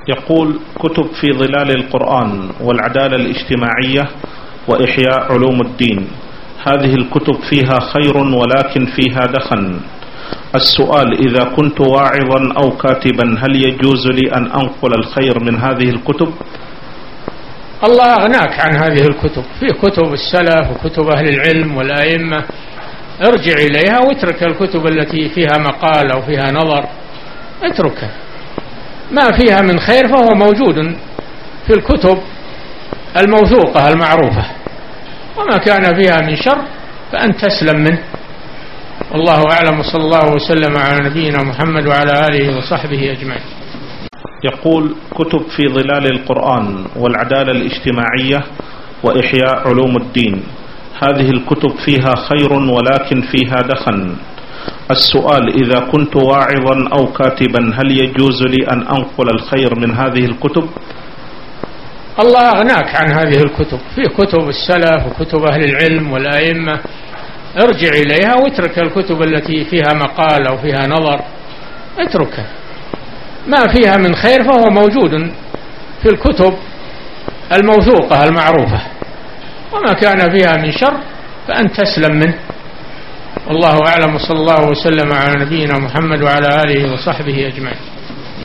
يقول: كتب في ظلال القرآن والعدالة الاجتماعية وإحياء علوم الدين، هذه الكتب فيها خير ولكن فيها دخن. السؤال: إذا كنت واعظا أو كاتبا هل يجوز لي أن أنقل الخير من هذه الكتب؟ الله أغناك عن هذه الكتب، في كتب السلف وكتب أهل العلم والأئمة، ارجع إليها واترك الكتب التي فيها مقال أو فيها نظر، اتركها. ما فيها من خير فهو موجود في الكتب الموثوقة المعروفة، وما كان فيها من شر فأن تسلم منه. والله أعلم، وصلى الله وسلم على نبينا محمد وعلى آله وصحبه أجمعين. يقول: كتب في ظلال القرآن والعدالة الاجتماعية وإحياء علوم الدين، هذه الكتب فيها خير ولكن فيها دخن. السؤال: إذا كنت واعظا أو كاتبا هل يجوز لي أن أنقل الخير من هذه الكتب؟ الله أغناك عن هذه الكتب، في كتب السلف وكتب أهل العلم والأئمة، ارجع إليها واترك الكتب التي فيها مقال أو فيها نظر، اتركها. ما فيها من خير فهو موجود في الكتب الموثوقة المعروفة، وما كان فيها من شر فأن تسلم منه. والله أعلم، وصلى الله وسلم على نبينا محمد وعلى آله وصحبه أجمعين.